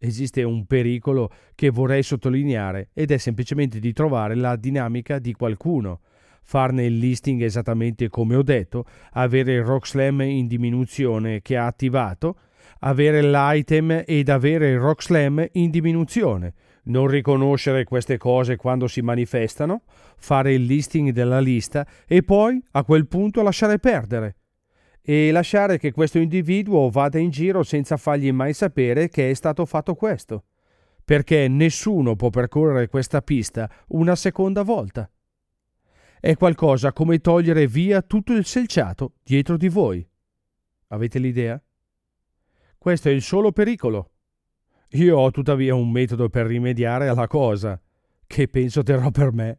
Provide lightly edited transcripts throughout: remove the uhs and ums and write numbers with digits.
esiste un pericolo che vorrei sottolineare ed è semplicemente di trovare la dinamica di qualcuno, farne il listing esattamente come ho detto, avere il Rock Slam in diminuzione che ha attivato, avere l'item ed avere il Rock Slam in diminuzione, non riconoscere queste cose quando si manifestano, fare il listing della lista e poi a quel punto lasciare perdere e lasciare che questo individuo vada in giro senza fargli mai sapere che è stato fatto questo, perché nessuno può percorrere questa pista una seconda volta. È qualcosa come togliere via tutto il selciato dietro di voi. Avete l'idea? Questo è il solo pericolo. Io ho tuttavia un metodo per rimediare alla cosa, che penso terrò per me.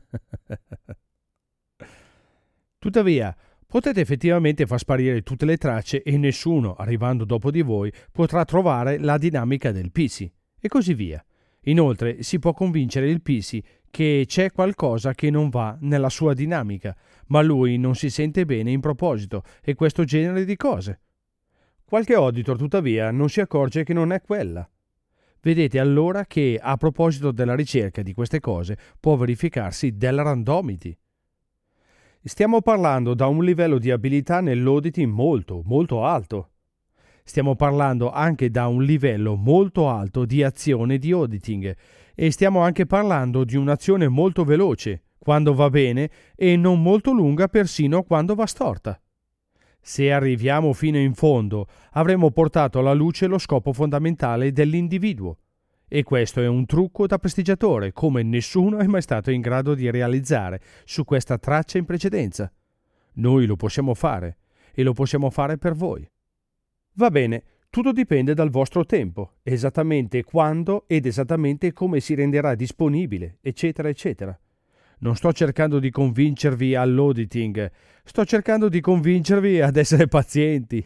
Tuttavia, potete effettivamente far sparire tutte le tracce e nessuno, arrivando dopo di voi, potrà trovare la dinamica del PC, e così via. Inoltre, si può convincere il PC che c'è qualcosa che non va nella sua dinamica, ma lui non si sente bene in proposito, e questo genere di cose. Qualche auditor, tuttavia, non si accorge che non è quella. Vedete allora che, a proposito della ricerca di queste cose, può verificarsi della randomity. Stiamo parlando da un livello di abilità nell'auditing molto, molto alto. Stiamo parlando anche da un livello molto alto di azione di auditing e stiamo anche parlando di un'azione molto veloce, quando va bene, e non molto lunga persino quando va storta. Se arriviamo fino in fondo, avremo portato alla luce lo scopo fondamentale dell'individuo. E questo è un trucco da prestigiatore, come nessuno è mai stato in grado di realizzare su questa traccia in precedenza. Noi lo possiamo fare, e lo possiamo fare per voi. Va bene, tutto dipende dal vostro tempo, esattamente quando ed esattamente come si renderà disponibile, eccetera, eccetera. Non sto cercando di convincervi all'auditing, sto cercando di convincervi ad essere pazienti.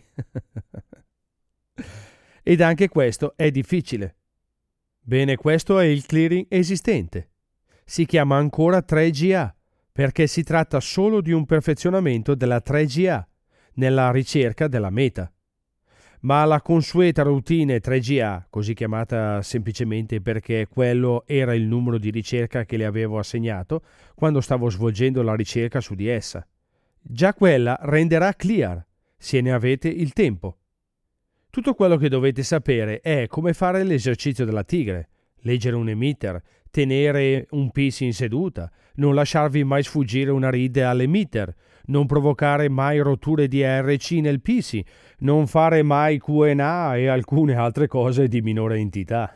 Ed anche questo è difficile. Bene, questo è il clearing esistente. Si chiama ancora 3GA, perché si tratta solo di un perfezionamento della 3GA, nella ricerca della meta. Ma la consueta routine 3GA, così chiamata semplicemente perché quello era il numero di ricerca che le avevo assegnato quando stavo svolgendo la ricerca su di essa, già quella renderà clear, se ne avete il tempo. Tutto quello che dovete sapere è come fare l'esercizio della tigre, leggere un emitter, tenere un PC in seduta, non lasciarvi mai sfuggire una read all'emitter, non provocare mai rotture di ARC nel PC, non fare mai QNA e alcune altre cose di minore entità.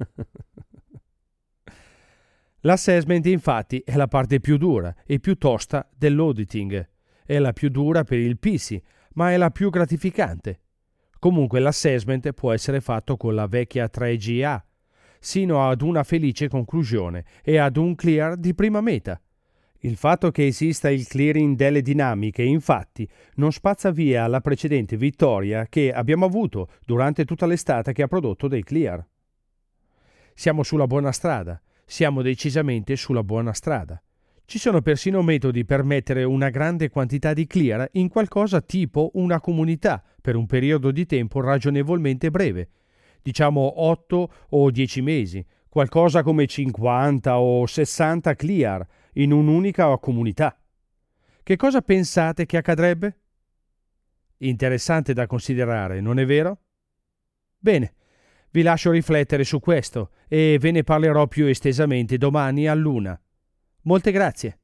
L'assessment infatti è la parte più dura e più tosta dell'auditing. È la più dura per il PC, ma è la più gratificante. Comunque l'assessment può essere fatto con la vecchia 3GA, sino ad una felice conclusione e ad un clear di prima meta. Il fatto che esista il clearing delle dinamiche, infatti, non spazza via la precedente vittoria che abbiamo avuto durante tutta l'estate che ha prodotto dei clear. Siamo sulla buona strada, siamo decisamente sulla buona strada. Ci sono persino metodi per mettere una grande quantità di clear in qualcosa tipo una comunità per un periodo di tempo ragionevolmente breve, diciamo 8 o 10 mesi, qualcosa come 50 o 60 clear in un'unica comunità. Che cosa pensate che accadrebbe? Interessante da considerare, non è vero? Bene, vi lascio riflettere su questo e ve ne parlerò più estesamente domani all'1. Molte grazie.